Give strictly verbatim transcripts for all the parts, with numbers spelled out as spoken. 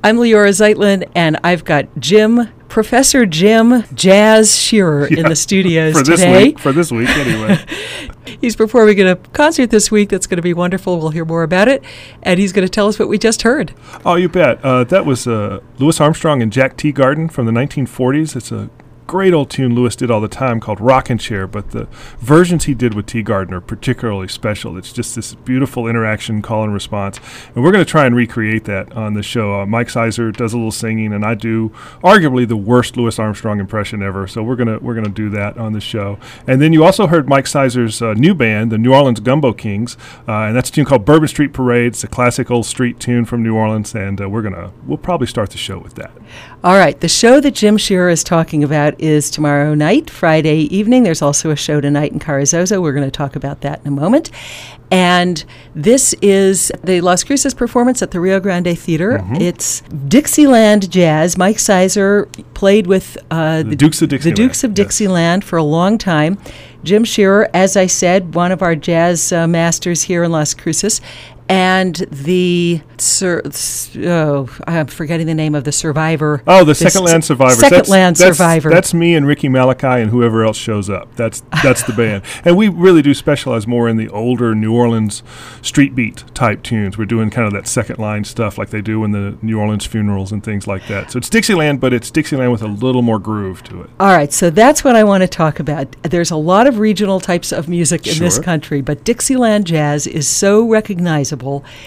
I'm Leora Zeitlin, and I've got Jim, Professor Jim Jazz Shearer yeah, in the studios for this today. Week, for this week, anyway. He's performing at a concert this week that's going to be wonderful. We'll hear more about it. And he's going to tell us what we just heard. Oh, you bet. Uh, that was uh, Louis Armstrong and Jack Teagarden from the nineteen forties. It's a great old tune Louis did all the time called Rockin' Chair, but the versions he did with Teagarden are particularly special. It's just this beautiful interaction, call and response. And we're going to try and recreate that on the show. Uh, Mike Sizer does a little singing, and I do arguably the worst Louis Armstrong impression ever. So we're going to we're going to do that on the show. And then you also heard Mike Sizer's uh, new band, the New Orleans Gumbo Kings, uh, and that's a tune called Bourbon Street Parade. It's a classic old street tune from New Orleans, and uh, we're gonna we'll probably start the show with that. All right. The show that Jim Shearer is talking about is tomorrow night, Friday evening. There's also a show tonight in Carrizozo. We're going to talk about that in a moment. And this is the Las Cruces performance at the Rio Grande Theater. Mm-hmm. It's Dixieland Jazz. Mike Sizer played with uh, the, the Dukes of Dixieland. The Dukes of Dixieland yes. for a long time. Jim Shearer, as I said, one of our jazz uh, masters here in Las Cruces. And the, sur- oh, I'm forgetting the name of the survivor. Oh, the Second Land Survivors. Second that's, Land that's, Survivor. That's me and Ricky Malachi and whoever else shows up. That's that's the band. And we really do specialize more in the older New Orleans street beat type tunes. We're doing kind of that second line stuff like they do in the New Orleans funerals and things like that. So it's Dixieland, but it's Dixieland with a little more groove to it. All right, so that's what I want to talk about. There's a lot of regional types of music in sure. this country, but Dixieland jazz is so recognizable.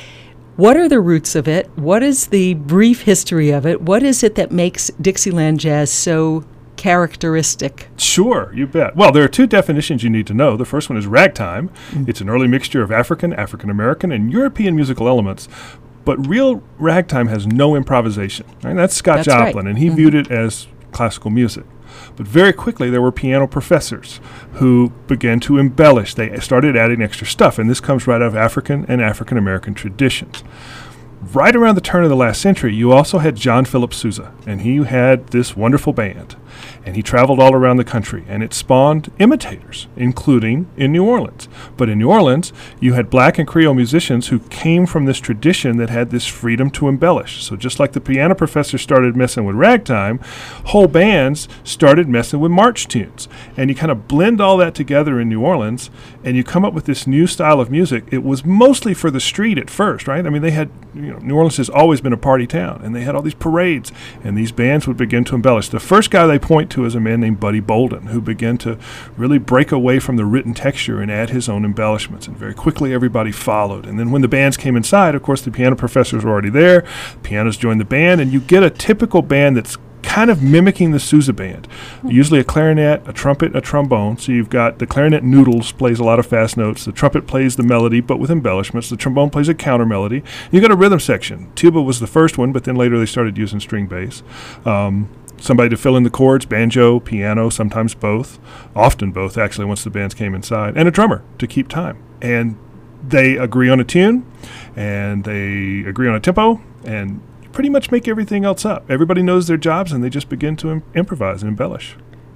What are the roots of it? What is the brief history of it? What is it that makes Dixieland jazz so characteristic? Sure, you bet. Well, there are two definitions you need to know. The first one is ragtime. Mm. It's an early mixture of African, African-American, and European musical elements. But real ragtime has no improvisation. Right? That's Scott That's Joplin, right. and he mm-hmm. viewed it as classical music. But very quickly, there were piano professors who began to embellish. They started adding extra stuff, and this comes right out of African and African-American traditions. Right around the turn of the last century, you also had John Philip Sousa, and he had this wonderful band. And he traveled all around the country, and it spawned imitators, including in New Orleans. But in New Orleans, you had black and Creole musicians who came from this tradition that had this freedom to embellish. So just like the piano professor started messing with ragtime, whole bands started messing with march tunes. And you kind of blend all that together in New Orleans, and you come up with this new style of music. It was mostly for the street at first, right? I mean, they had, you know, New Orleans has always been a party town, and they had all these parades, and these bands would begin to embellish. The first guy they point to is a man named Buddy Bolden, who began to really break away from the written texture and add his own embellishments. And very quickly, everybody followed. And then when the bands came inside, of course, the piano professors were already there. Pianos joined the band, and you get a typical band that's kind of mimicking the Sousa band. Mm-hmm. Usually a clarinet, a trumpet, a trombone. So you've got the clarinet noodles, plays a lot of fast notes. The trumpet plays the melody, but with embellishments. The trombone plays a counter melody. You've got a rhythm section. Tuba was the first one, but then later they started using string bass. Um, somebody to fill in the chords, banjo, piano, sometimes both. Often both, actually, once the bands came inside. And a drummer to keep time. And they agree on a tune, and they agree on a tempo, and pretty much make everything else up. Everybody knows their jobs, and they just begin to im- improvise and embellish.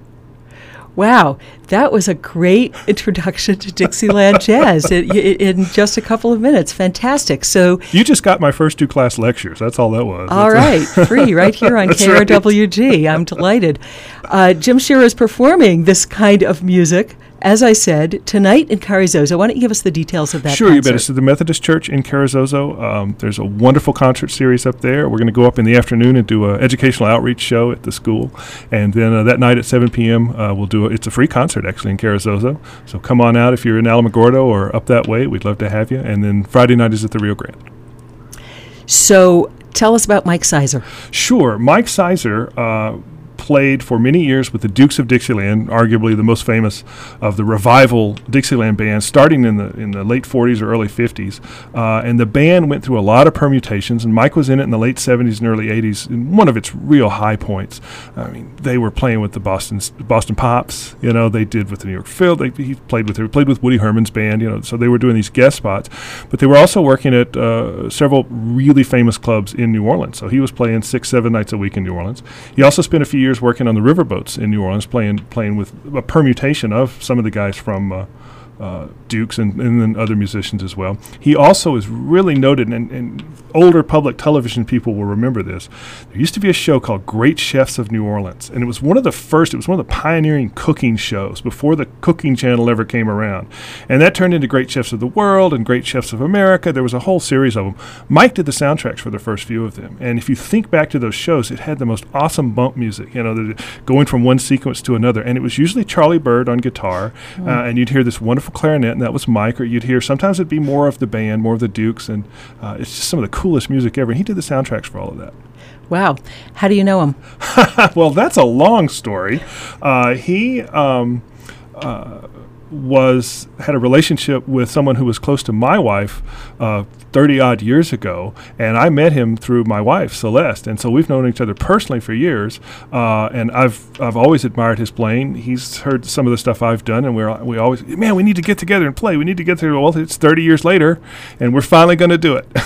Wow, that was a great introduction to Dixieland jazz in, in just a couple of minutes. Fantastic. So you just got my first two class lectures. That's all that was. All That's right, free right here on K R W G. Right. I'm delighted. Uh, Jim Shearer is performing this kind of music, as I said, tonight in Carrizozo. Why don't you give us the details of that Sure, concert? You bet. It's at the Methodist Church in Carrizozo. Um, there's a wonderful concert series up there. We're going to go up in the afternoon and do an educational outreach show at the school. And then uh, that night at seven p.m., uh, we'll do a, it's a free concert, actually, in Carrizozo. So come on out if you're in Alamogordo or up that way. We'd love to have you. And then Friday night is at the Rio Grande. So tell us about Mike Sizer. Sure. Mike Sizer uh, played for many years with the Dukes of Dixieland, arguably the most famous of the revival Dixieland bands, starting in the in the late forties or early fifties. Uh, and the band went through a lot of permutations, and Mike was in it in the late seventies and early eighties, in one of its real high points. I mean, they were playing with the Boston Boston Pops, you know, they did with the New York Phil, they, he played with, they played with Woody Herman's band, you know, so they were doing these guest spots. But they were also working at uh, several really famous clubs in New Orleans. So he was playing six, seven nights a week in New Orleans. He also spent a few years working on the riverboats in New Orleans, playing playing with a permutation of some of the guys from uh, uh, Dukes and, and then other musicians as well. He also is really noted, and, and older public television people will remember this. There used to be a show called Great Chefs of New Orleans, and it was one of the first, it was one of the pioneering cooking shows before the Cooking Channel ever came around. And that turned into Great Chefs of the World and Great Chefs of America. There was a whole series of them. Mike did the soundtracks for the first few of them. And if you think back to those shows, it had the most awesome bump music, you know, the, going from one sequence to another. And it was usually Charlie Bird on guitar, mm. uh, and you'd hear this wonderful clarinet, and that was Mike, or you'd hear, sometimes it'd be more of the band, more of the Dukes, and uh, it's just some of the coolest music ever. And he did the soundtracks for all of that. Wow. How do you know him? Well, that's a long story. Uh, he um, uh, was had a relationship with someone who was close to my wife uh, thirty-odd years ago, and I met him through my wife, Celeste, and so we've known each other personally for years, uh, and I've I've always admired his playing. He's heard some of the stuff I've done, and we're we always, man, we need to get together and play. We need to get together. Well, it's thirty years later, and we're finally going to do it.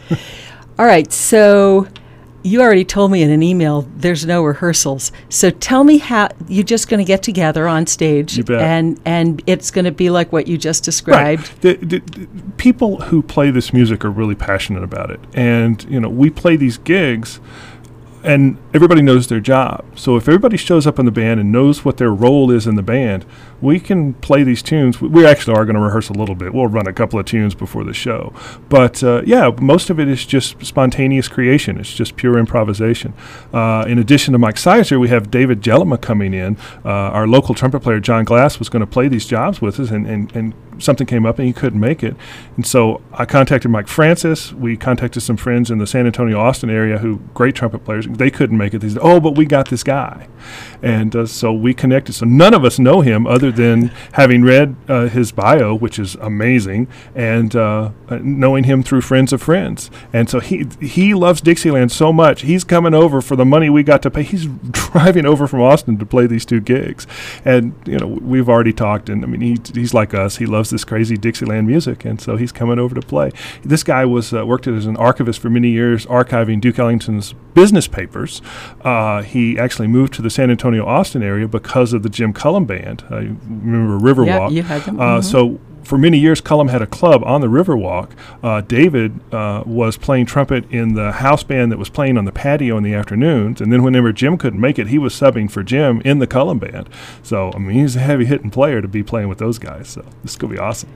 All right, so you already told me in an email there's no rehearsals. So tell me how you're just going to get together on stage, You bet. and and it's going to be like what you just described. Right. The, the, the people who play this music are really passionate about it, and you know we play these gigs, and everybody knows their job. So if everybody shows up in the band and knows what their role is in the band, we can play these tunes. We, we actually are going to rehearse a little bit. We'll run a couple of tunes before the show. But, uh, yeah, most of it is just spontaneous creation. It's just pure improvisation. Uh, in addition to Mike Sizer, we have David Jellema coming in. Uh, our local trumpet player, John Glass, was going to play these jobs with us, and, and, and something came up and he couldn't make it. And so I contacted Mike Francis. We contacted some friends in the San Antonio, Austin area who, great trumpet players, they couldn't make it. They said, oh, but we got this guy. And uh, so we connected. So none of us know him other than having read uh, his bio, which is amazing, and uh, uh, knowing him through friends of friends. And so he he loves Dixieland so much. He's coming over for the money we got to pay. He's driving over from Austin to play these two gigs. And, you know, we've already talked, and I mean, he, he's like us. He loves this crazy Dixieland music, and so he's coming over to play. This guy was uh, worked as an archivist for many years, archiving Duke Ellington's business papers. Uh, he actually moved to the San Antonio, Austin area because of the Jim Cullum Band. I uh, remember Riverwalk. Yeah, you had them. Uh, mm-hmm. So for many years, Cullum had a club on the Riverwalk. Uh, David uh, was playing trumpet in the house band that was playing on the patio in the afternoons, and then whenever Jim couldn't make it, he was subbing for Jim in the Cullum Band. So, I mean, he's a heavy-hitting player to be playing with those guys, so this is going to be awesome.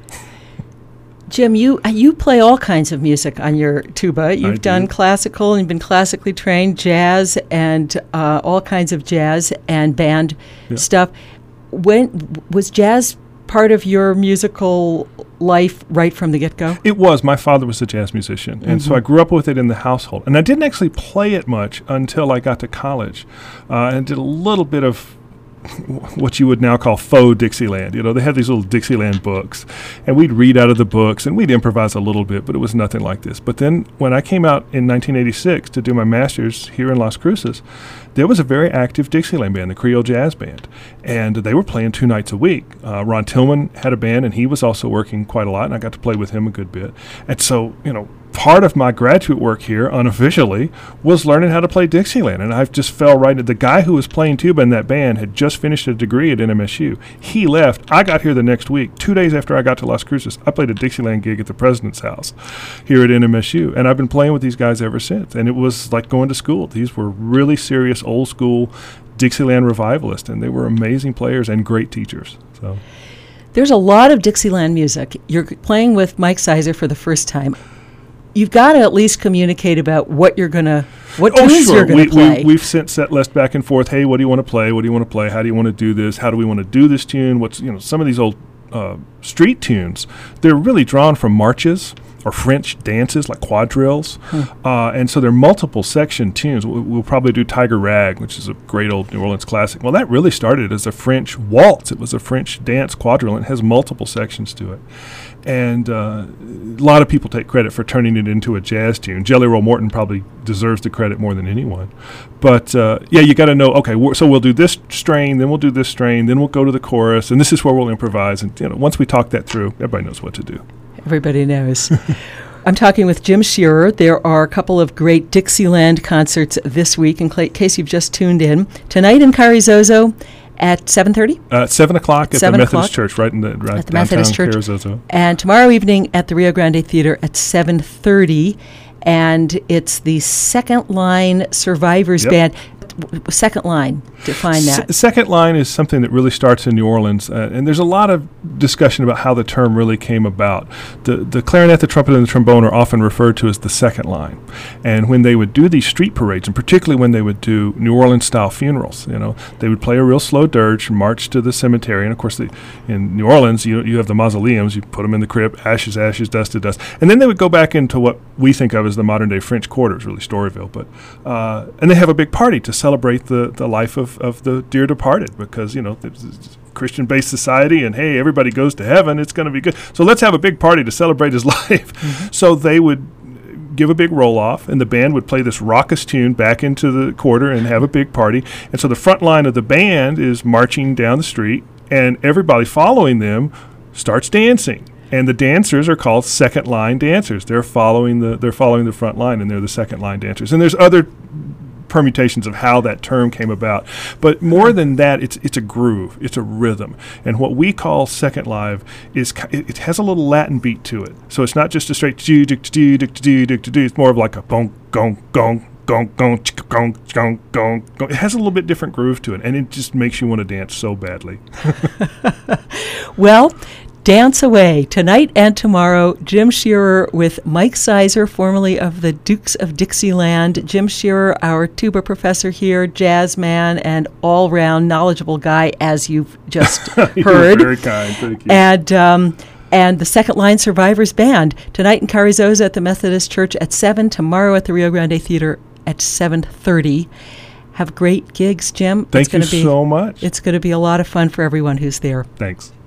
Jim, you you play all kinds of music on your tuba. You've I done do. classical, and you've been classically trained, jazz, and uh, all kinds of jazz and band Yeah. stuff. When was jazz part of your musical life right from the get-go? It was. My father was a jazz musician, and Mm-hmm. so I grew up with it in the household. And I didn't actually play it much until I got to college, uh, and did a little bit of what you would now call faux Dixieland. You know, they had these little Dixieland books, and we'd read out of the books, and we'd improvise a little bit, but it was nothing like this. But then when I came out in nineteen eighty-six to do my master's here in Las Cruces, there was a very active Dixieland band, the Creole Jazz Band, and they were playing two nights a week. Uh, Ron Tillman had a band, and he was also working quite a lot, and I got to play with him a good bit. And so, you know, part of my graduate work here, unofficially, was learning how to play Dixieland, and I just fell right into the guy who was playing tuba in that band had just finished a degree at N M S U. He left. I got here the next week. Two days after I got to Las Cruces, I played a Dixieland gig at the president's house here at N M S U, and I've been playing with these guys ever since. And it was like going to school. These were really serious, old-school Dixieland revivalists, and they were amazing players and great teachers. So There's a lot of Dixieland music. You're playing with Mike Sizer for the first time. You've got to at least communicate about what you're going to, what oh, tunes sure. you're going we, to play. We, we've sent set list back and forth. Hey, what do you want to play? What do you want to play? How do you want to do this? How do we want to do this tune? What's, you know, some of these old uh, street tunes, they're really drawn from marches or French dances like quadrilles. Hmm. Uh, and so they're multiple section tunes. We'll, we'll probably do Tiger Rag, which is a great old New Orleans classic. Well, that really started as a French waltz. It was a French dance quadrille, and it has multiple sections to it. And uh, a lot of people take credit for turning it into a jazz tune. Jelly Roll Morton probably deserves the credit more than anyone. But, uh, yeah, you got to know, okay, we're, so we'll do this strain, then we'll do this strain, then we'll go to the chorus, and this is where we'll improvise. And, you know, once we talk that through, everybody knows what to do. Everybody knows. I'm talking with Jim Shearer. There are a couple of great Dixieland concerts this week, in cl- case you've just tuned in. Tonight in Carrizozo, At seven thirty? Uh, seven o'clock at seven the o'clock Methodist Church, right in the right at the Methodist Church. Carrizozo. And tomorrow evening at the Rio Grande Theater at seven thirty. And it's the Second Line Survivors Yep. Band. Second Line, define that. S- second line is something that really starts in New Orleans, uh, and there's a lot of discussion about how the term really came about. The the clarinet, the trumpet, and the trombone are often referred to as the second line. And when they would do these street parades, and particularly when they would do New Orleans-style funerals, you know, they would play a real slow dirge, march to the cemetery, and of course, the, in New Orleans, you you have the mausoleums. You put them in the crypt, ashes, ashes, dust to dust, and then they would go back into what we think of as the modern-day French Quarters, really Storyville, but uh, and they have a big party to celebrate the, the life of, of the dear departed, because, you know, it's a Christian-based society, and hey, everybody goes to heaven, it's going to be good. So let's have a big party to celebrate his life. Mm-hmm. So they would give a big roll-off, and the band would play this raucous tune back into the quarter and have a big party. And so the front line of the band is marching down the street, and everybody following them starts dancing. And the dancers are called second line dancers. They're following the they're following the front line, and they're the second line dancers. And there's other permutations of how that term came about, but more than that, it's it's a groove, it's a rhythm. And what we call second live is it, it has a little Latin beat to it. So it's not just a straight do do do do do do do. It's more of like a bong gong gong gong gong gong gong gong. It has a little bit different groove to it, and it just makes you want to dance so badly. Well, dance away tonight and tomorrow. Jim Shearer with Mike Sizer, formerly of the Dukes of Dixieland. Jim Shearer, our tuba professor here, jazz man, and all-round knowledgeable guy, as you've just heard. You're very kind. Thank you. And um, and the Second Line Survivors Band tonight in Carrizozo at the Methodist Church at seven. Tomorrow at the Rio Grande Theater at seven thirty. Have great gigs, Jim. Thank it's you be, so much. It's going to be a lot of fun for everyone who's there. Thanks.